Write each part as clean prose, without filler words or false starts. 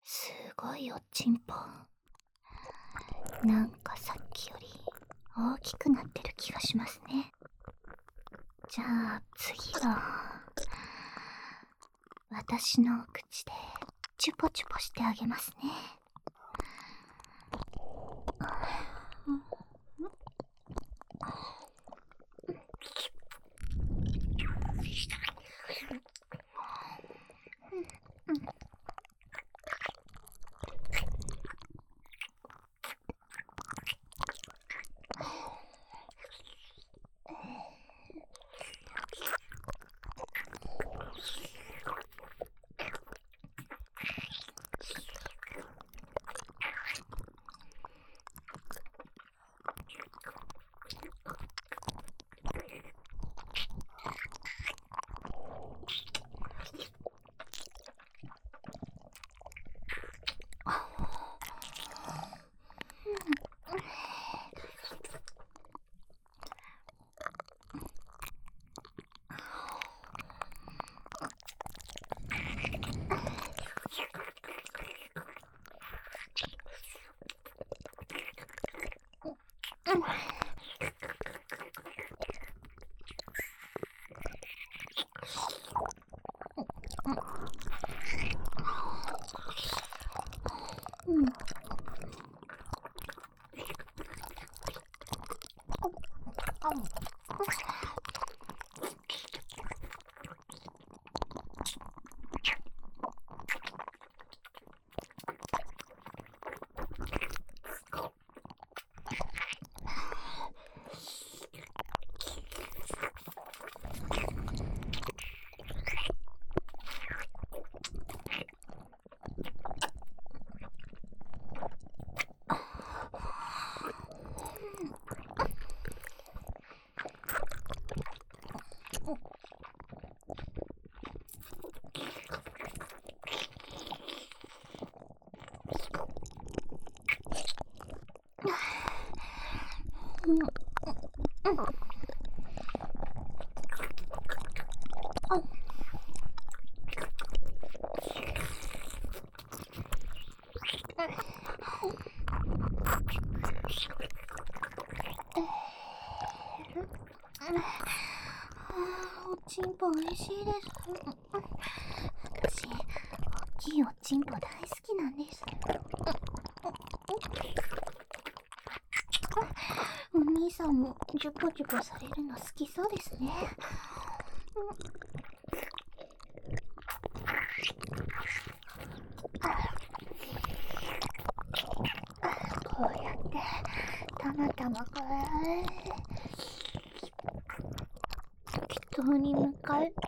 すごいおちんぽ。なんかさっきより大きくなってる気がしますね。じゃあ次は私の口でチュポチュポしてあげますね。おちんぽ美味しいです。私、大きいおちんぽ大好きなんです。お兄さんもジュポジュポされるの好きそうですね。こうやってたまたま適当に向かって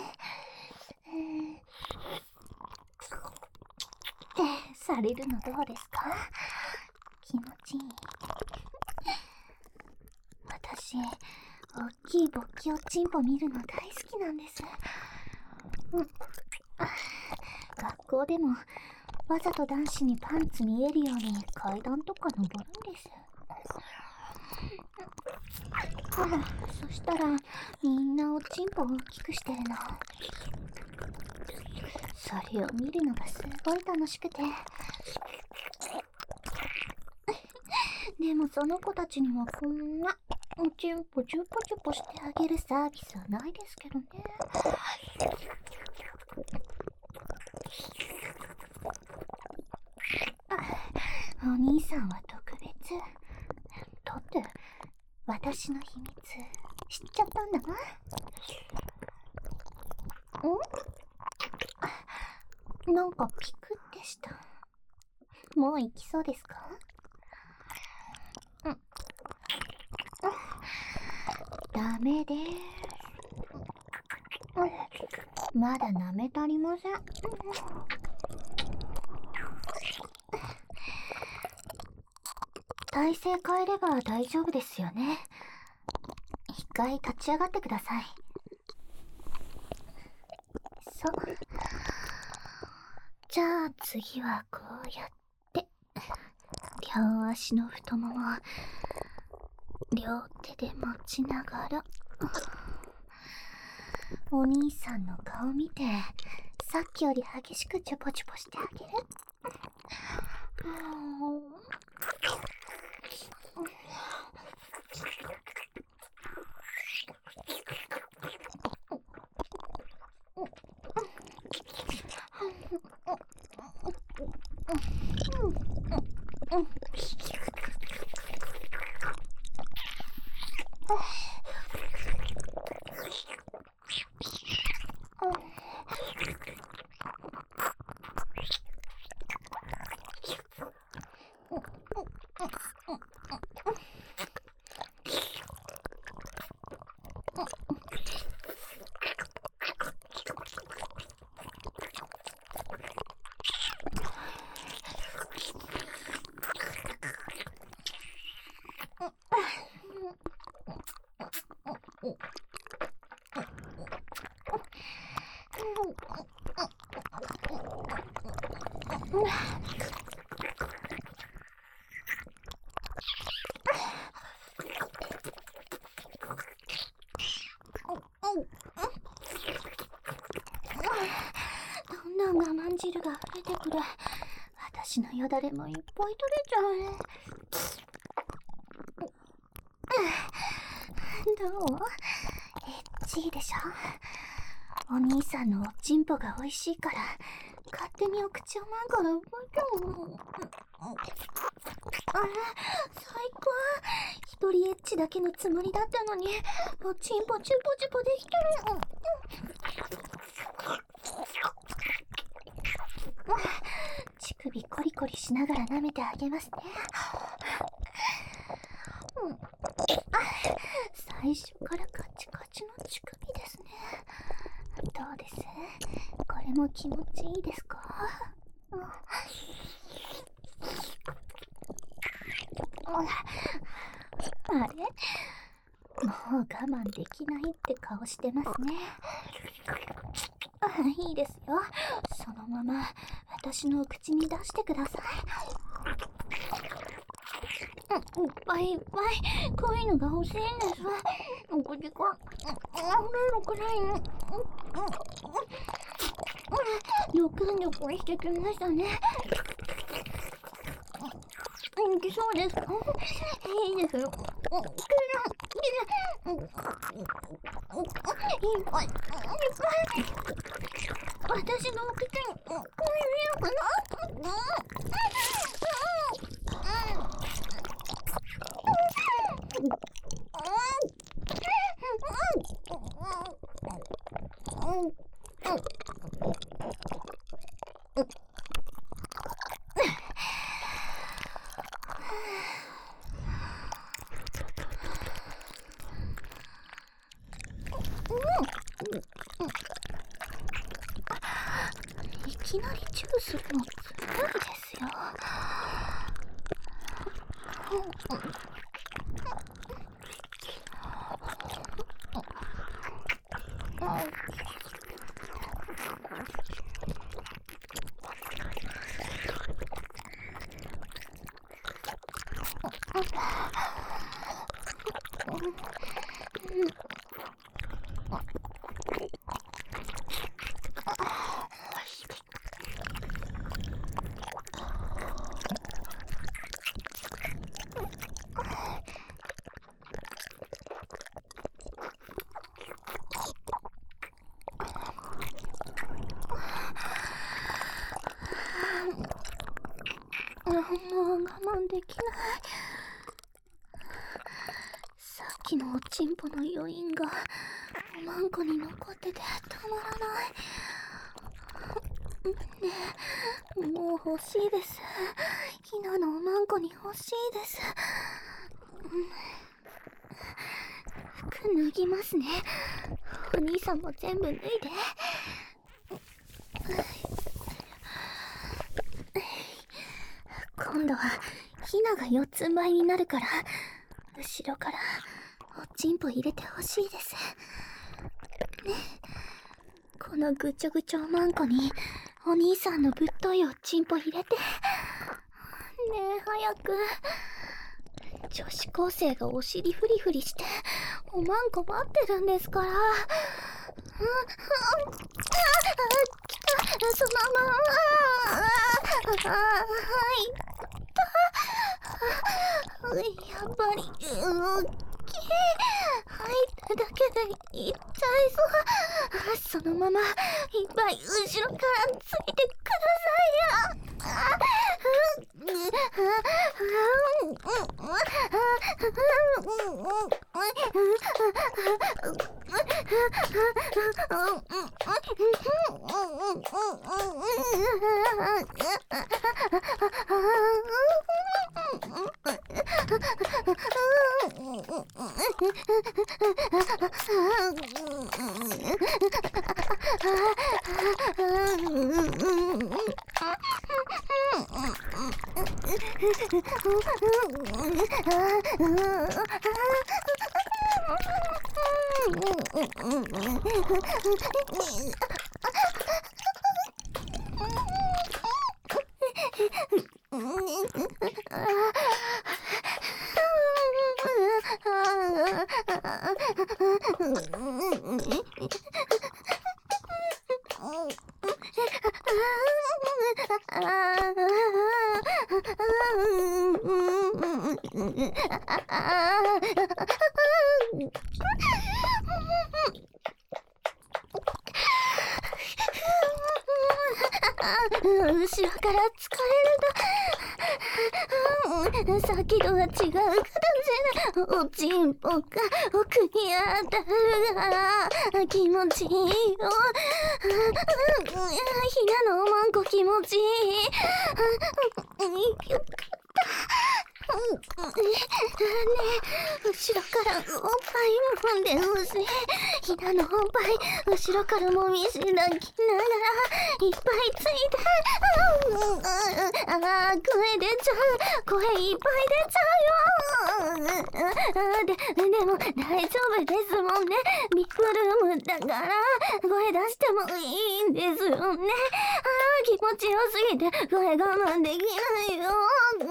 されるのどうですか？気持ちいい。私、大きい勃起おちんぽ見るの大好きなんです。学校でもわざと男子にパンツ見えるように階段とか登るんです。そしたらみんなおちんぽ大きくしてるの。それを見るのがすごい楽しくて。でもその子たちにはこんなおちんぽチュポチュポしてあげるサービスはないですけどね。お兄さんは特別。だって私の秘密知っちゃったんだな。なんかピクってした。もう行きそうですか？ダメです。まだ舐め足りません。体勢変えれば大丈夫ですよね。一回立ち上がってください。そう。じゃあ次はこうやって両足の太ももを両手で持ちながらお兄さんの顔見てさっきより激しくチュポチュポしてあげる。どんどん我慢汁が溢れてくる。私のよだれもいっぱい取れちゃう。どう？エッチいでしょ？お兄さんのおちんぽが美味しいから勝手にお口をまんから動いても。あれ、最高。一人エッチだけのつもりだったのにおちんぽチュポチュポできてる。乳首コリコリしながら舐めてあげますね。最初からカチカチの乳首ですね。どうです？これも気持ちいいですか？あれ？もう我慢できないって顔してますね。いいですよ。そのまま私の口に出してください。いっぱいいっぱいこういうのが欲しいんです。お口が溢れるくらいドクンドクンしてきましたね。いけそうですか？いいですよ。いっぱい私のお口にこういうのかな？いきなりチューするのずるいですよ。もう我慢できない。さっきのおちんぽの余韻がおまんこに残っててたまらない。ねえ、もう欲しいです。ひなのおまんこに欲しいです。服脱ぎますね。お兄さんも全部脱いで。今度はひなが四つん這いになるから後ろからおちんぽ入れてほしいですね。このぐちょぐちょおまんこにお兄さんのぶっといおちんぽ入れてねえ、早く。女子高生がお尻フリフリしておまんこ待ってるんですから。きつそのまま。はい。やっぱり大きい。入っただけでいっちゃいそう。そのままいっぱい後ろからついてくださいよ。後ろから疲れると、さっきとは違う形でおちんぽが奥に当たるから気持ちいいよ。ひなのおまんこ気持ちいい。よかった。ねえ、後ろからおっぱい揉んでほしい。ひなのおっぱい後ろからもみし抱きながらいっぱいついて。声出ちゃう。声いっぱい出ちゃうよ。でも大丈夫ですもんね。ビッグルームだから声出してもいいんですよね。気持ちよすぎて声我慢できないよ。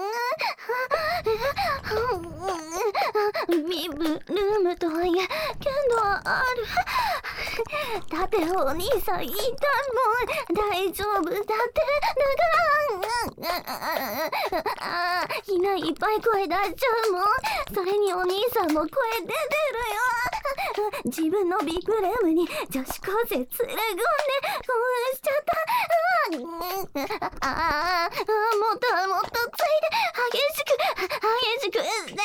ビブルームとはいえ限度はある。だってお兄さんいたもん。大丈夫だって。だからひないっぱい声出しちゃうもん。それにお兄さんも声出てるよ。自分のビッグルームに女子高生連れ込んで興奮しちゃった。もっともっとついて激しくね。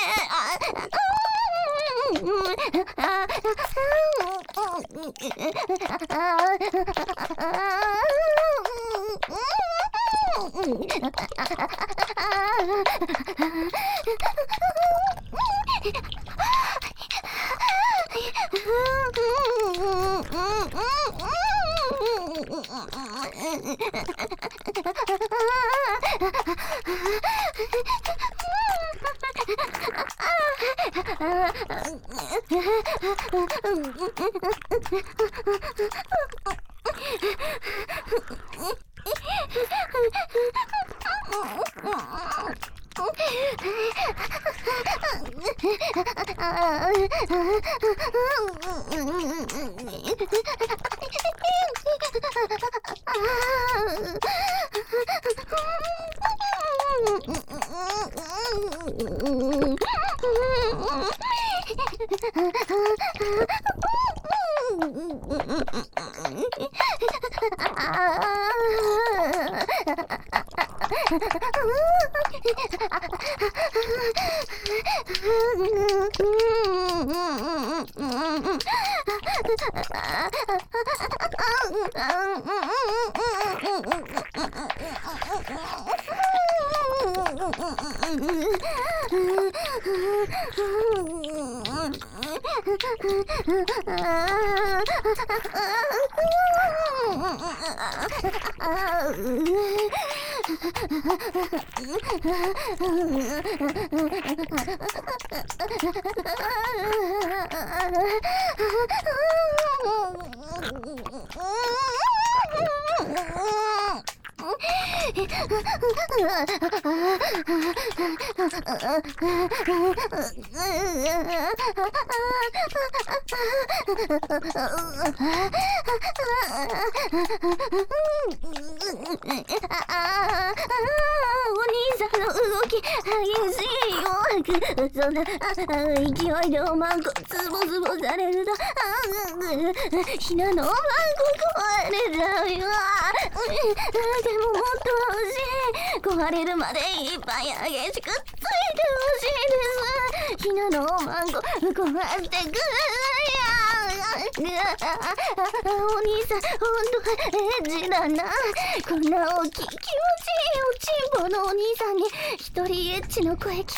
さんの動き激しいよ。そんな勢いでおまんこズボズボされるとひなのおまんこ壊れちゃうよ。でももっと欲しい。壊れるまでいっぱい激しくついてほしいです。ひなのおまんこ壊してくださいよ。お兄さんほんとエッチだな。こんな大きい気持ちいいおちんぽのお兄さんに一人エッチの声聞かれてよか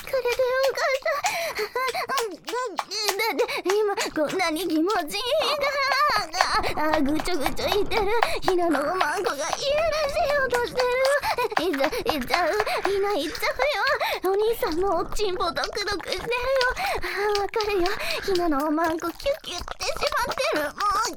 った。だって今こんなに気持ちいいんだ。ぐちょぐちょ言ってるひなのおまんこが家出しようとしてる。いっちゃうひな行っちゃうよ。お兄さんもおちんぽドクドクしてるよ。わかるよ。ひなのおまんこキュッキュッってしまってる。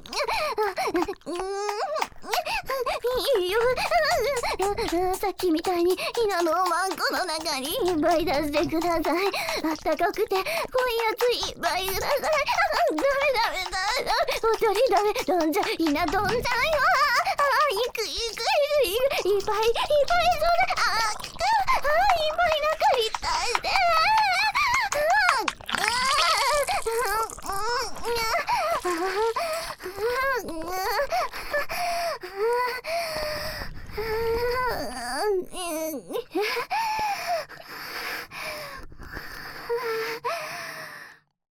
いいよ。さっきみたいにひなのおまんこの中にいっぱい出してください。あったかくて濃いやついっぱいください。ダメ。本当にダメ。飛んじゃひな飛んじゃうよ。いっぱいそうだ。いっぱいになっ